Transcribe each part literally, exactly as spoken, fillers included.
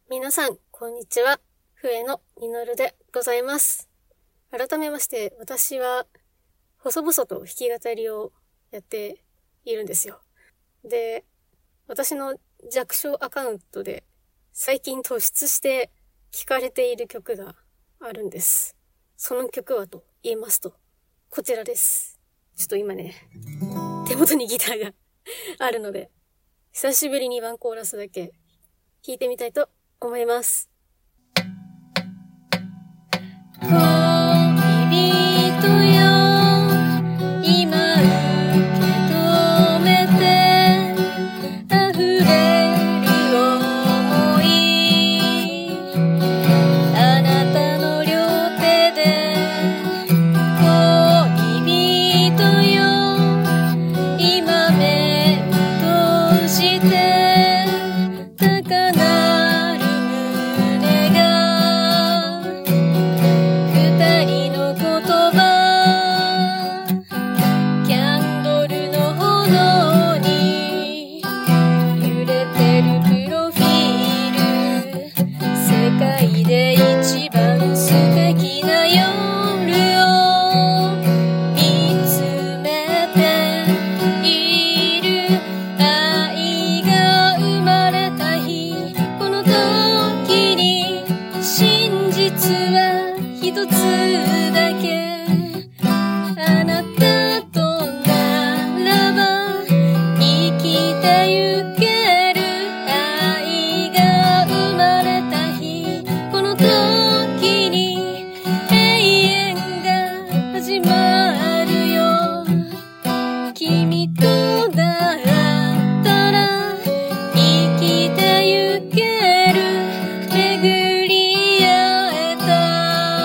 皆さん、こんにちは。笛のみのるでございます。改めまして、私は、細々と弾き語りをやっているんですよ。で、私の弱小アカウントで、最近突出して聴かれている曲があるんです。その曲はと言いますと、こちらです。ちょっと今ね、手元にギターがあるので、久しぶりにワンコーラスだけ弾いてみたいと思います。 恋人よ、今受け止めて溢れる想い、あなたの両手で恋人よ、今目を閉じて高鳴る胸が二人の言葉、キャンドルの炎に揺れてるプロフィール、世界で一番素敵な夜を見つめている、愛が生まれた日、この時に真実は一つだけ、あなたとならば生きてゆける、愛が生まれた日、この時に永遠が始まるよ、君とだったら生きてゆける、巡り合えた。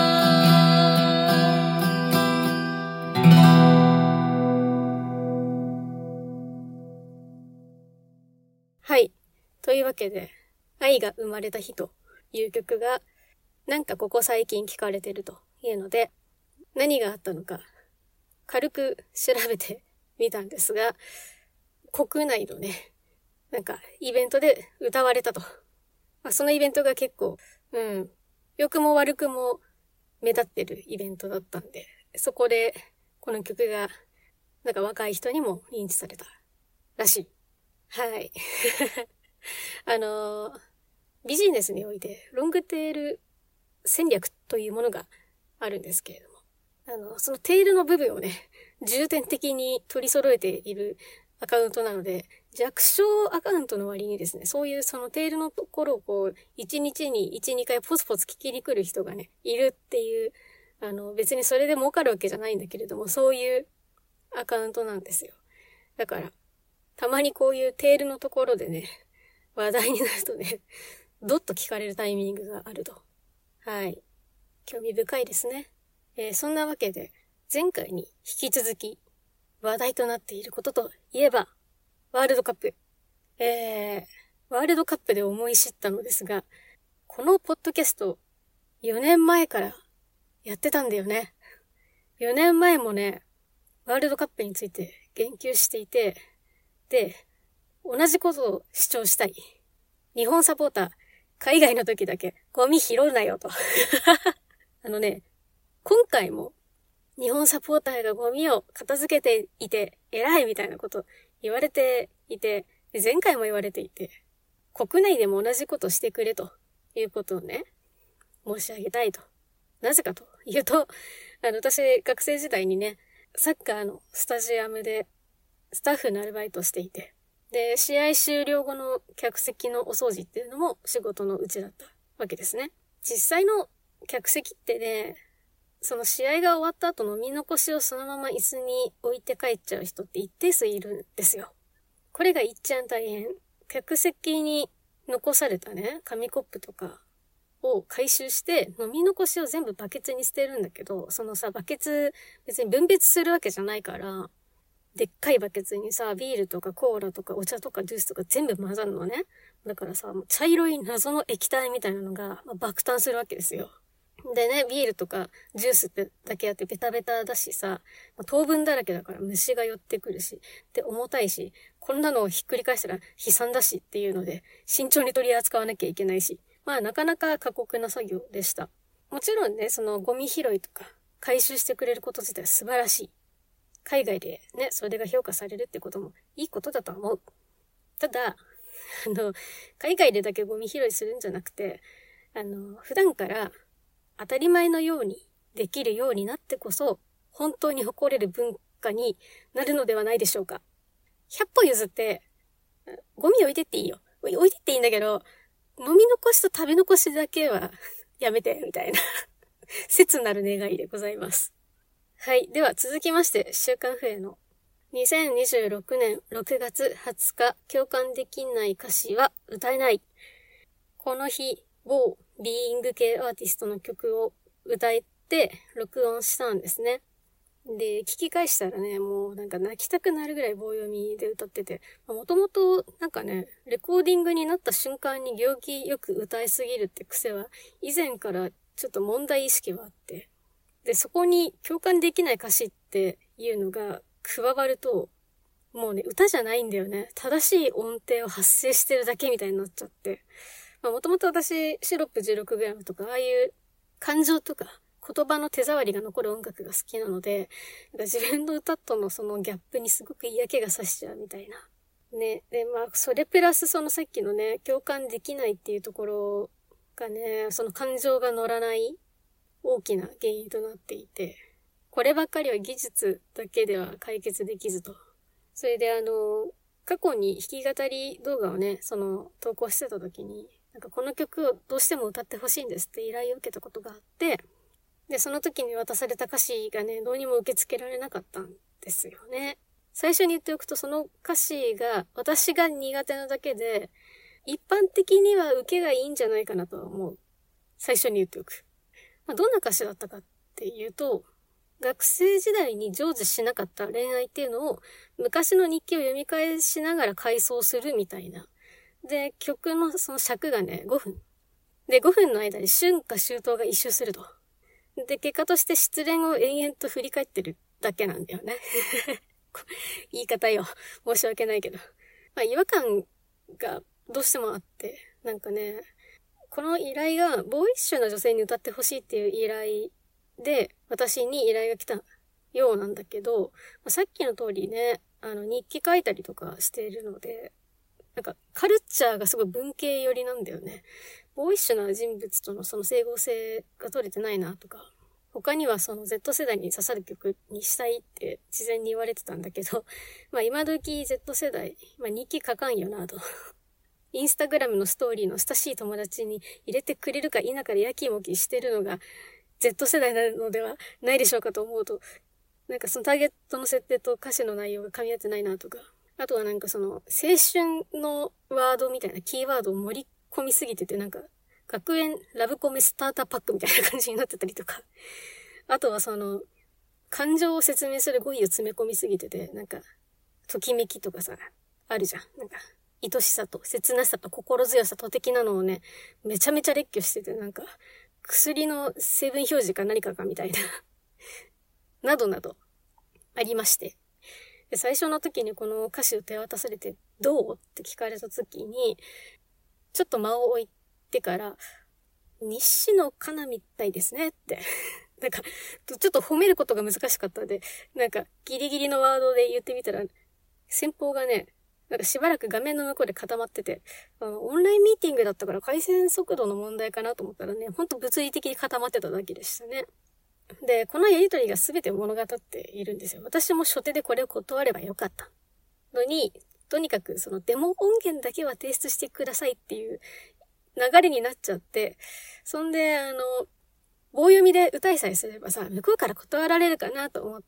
はい。というわけで、愛が生まれた日という曲が、なんかここ最近聴かれてるというので、何があったのか、軽く調べてみたんですが、国内のね、なんかイベントで歌われたと。まあ、そのイベントが結構、うん、良くも悪くも目立ってるイベントだったんで、そこでこの曲が、なんか若い人にも認知されたらしい。はい。あのー、ビジネスにおいてロングテール戦略というものがあるんですけれども、あの、そのテールの部分をね、重点的に取り揃えているアカウントなので、弱小アカウントの割にですね、そういうそのテールのところをこう、一日に一、二回ポツポツ聞きに来る人がね、いるっていう、あの、別にそれで儲かるわけじゃないんだけれども、そういうアカウントなんですよ。だから、たまにこういうテールのところでね、話題になるとね、どっと聞かれるタイミングがあると。はい。興味深いですね。えー、そんなわけで、前回に引き続き話題となっていることといえば、ワールドカップ。えー、ワールドカップで思い知ったのですが、このポッドキャスト、よねんまえからやってたんだよね。よねんまえもね、ワールドカップについて言及していて、で、同じことを主張したい。日本サポーター、海外の時だけゴミ拾うなよと。あのね、今回も日本サポーターがゴミを片付けていて偉いみたいなこと言われていて、前回も言われていて、国内でも同じことしてくれということをね、申し上げたいと。なぜかというと、あの、私学生時代にね、サッカーのスタジアムでスタッフのアルバイトをしていて、で、試合終了後の客席のお掃除っていうのも仕事のうちだったわけですね。実際の客席ってね、その試合が終わった後飲み残しをそのまま椅子に置いて帰っちゃう人って一定数いるんですよ。これがいっちゃん大変。客席に残されたね、紙コップとかを回収して飲み残しを全部バケツに捨てるんだけど、そのさ、バケツ別に分別するわけじゃないから、でっかいバケツにさ、ビールとかコーラとかお茶とかジュースとか全部混ざるのね。だからさ、茶色い謎の液体みたいなのが、まあ、爆誕するわけですよ。でね、ビールとかジュースってだけあってベタベタだしさ、まあ、糖分だらけだから虫が寄ってくるし、で、重たいし、こんなのをひっくり返したら悲惨だしっていうので、慎重に取り扱わなきゃいけないし、 まあなかなか過酷な作業でした。もちろんね、そのゴミ拾いとか回収してくれること自体は素晴らしい。海外でね、それが評価されるってこともいいことだと思う。ただ、あの、海外でだけゴミ拾いするんじゃなくて、あの、普段から当たり前のようにできるようになってこそ、本当に誇れる文化になるのではないでしょうか。ひゃっぽ譲って、ゴミ置いてっていいよ。置いてっていいんだけど、飲み残しと食べ残しだけはやめて、みたいな切なる願いでございます。はい。では続きまして、週刊フエのにせんにじゅうろくねんろくがつはつか、共感できない歌詞は歌えない。この日、某ビーイング系アーティストの曲を歌えて録音したんですね。で、聞き返したらね、もうなんか泣きたくなるぐらい棒読みで歌ってて、もともとなんかね、レコーディングになった瞬間に行儀よく歌いすぎるって癖は以前からちょっと問題意識はあって、で、そこに共感できない歌詞っていうのが加わると、もうね、歌じゃないんだよね。正しい音程を発声してるだけみたいになっちゃって。まあもともと私、シロップ じゅうろくグラム とか、ああいう感情とか言葉の手触りが残る音楽が好きなので、なんか自分の歌とのそのギャップにすごく嫌気がさしちゃうみたいな。ね。で、まあ、それプラスそのさっきのね、共感できないっていうところがね、その感情が乗らない大きな原因となっていて、こればっかりは技術だけでは解決できずと。それであの、過去に弾き語り動画をね、その投稿してた時に、なんかこの曲をどうしても歌ってほしいんですって依頼を受けたことがあって、で、その時に渡された歌詞がね、どうにも受け付けられなかったんですよね。最初に言っておくと、その歌詞が私が苦手なだけで、一般的には受けがいいんじゃないかなとは思う。最初に言っておく。まあ、どんな歌詞だったかっていうと、学生時代に成就しなかった恋愛っていうのを昔の日記を読み返しながら回想するみたいな。で、曲のその尺がね、ごふん。で、ごふんの間に春夏秋冬が一周すると。で、結果として失恋を延々と振り返ってるだけなんだよね。言い方よ。申し訳ないけど。まあ、違和感がどうしてもあって、なんかね、この依頼がボーイッシュな女性に歌ってほしいっていう依頼で、私に依頼が来たようなんだけど、まあ、さっきの通りね、あの、日記書いたりとかしているので、なんか、カルチャーがすごい文系寄りなんだよね。ボーイッシュな人物とのその整合性が取れてないなとか、他にはその Z 世代に刺さる曲にしたいって事前に言われてたんだけど、まあ今時 Z 世代、まあ日記書かんよなと。インスタグラムのストーリーの親しい友達に入れてくれるか否かでやきもきしてるのが Z 世代なのではないでしょうかと思うと、なんかそのターゲットの設定と歌詞の内容が噛み合ってないなとか、あとはなんかその青春のワードみたいなキーワードを盛り込みすぎてて、なんか学園ラブコメスターターパックみたいな感じになってたりとか、あとはその感情を説明する語彙を詰め込みすぎてて、なんかときめきとかさ、あるじゃん。なんか愛しさと切なさと心強さと的なのをね、めちゃめちゃ列挙してて、なんか薬の成分表示か何かかみたいななどなどありまして、で最初の時にこの歌詞を手渡されてどうって聞かれた時にちょっと間を置いてから西野カナみたいですねってなんかちょっと褒めることが難しかったので、なんかギリギリのワードで言ってみたら先方がね、なんかしばらく画面の向こうで固まってて、あのオンラインミーティングだったから回線速度の問題かなと思ったらね、ほんと物理的に固まってただけでしたね。で、このやりとりが全て物語っているんですよ。私も初手でこれを断ればよかったのに、とにかくそのデモ音源だけは提出してくださいっていう流れになっちゃって、そんで、あの、棒読みで歌いさえすればさ、向こうから断られるかなと思って、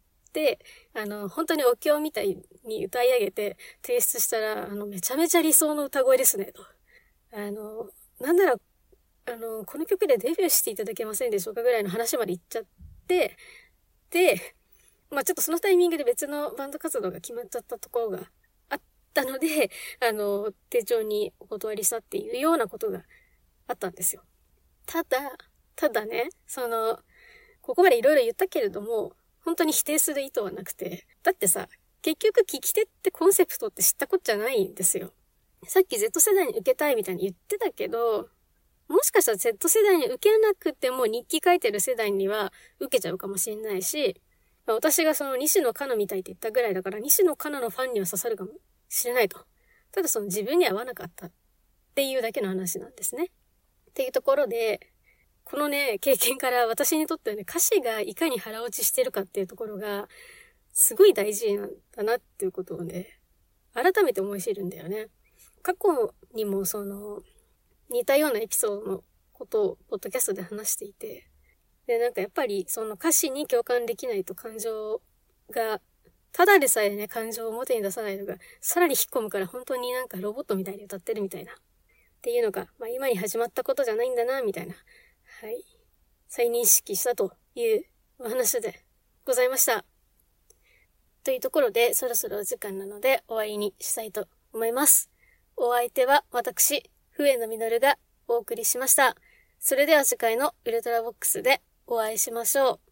あの、本当にお経みたいに歌い上げて提出したら、あの、めちゃめちゃ理想の歌声ですね、と。あの、なんなら、あの、この曲でデビューしていただけませんでしょうかぐらいの話まで言っちゃって、で、まあちょっとそのタイミングで別のバンド活動が決まっちゃったところがあったので、あの、丁重にお断りしたっていうようなことがあったんですよ。ただ、ただね、その、ここまでいろいろ言ったけれども、本当に否定する意図はなくて、だってさ、結局聞き手ってコンセプトって知ったことじゃないんですよ。さっき Z 世代に受けたいみたいに言ってたけど、 もしかしたら Z 世代に受けなくても日記書いてる世代には受けちゃうかもしれないし、まあ、私がその西野カナみたいって言ったぐらいだから西野カナのファンには刺さるかもしれないと。ただその自分には合わなかったっていうだけの話なんですね。っていうところで、このね、経験から私にとってはね、歌詞がいかに腹落ちしてるかっていうところが、すごい大事なんだなっていうことをね、改めて思い知るんだよね。過去にもその、似たようなエピソードのことをポッドキャストで話していて、で、なんかやっぱりその歌詞に共感できないと感情が、ただでさえね、感情を表に出さないのが、さらに引っ込むから本当になんかロボットみたいに歌ってるみたいな。っていうのが、まあ今に始まったことじゃないんだな、みたいな。はい。再認識したというお話でございました。というところで、そろそろお時間なので終わりにしたいと思います。お相手は私、笛野実がお送りしました。それでは次回のウルトラボックスでお会いしましょう。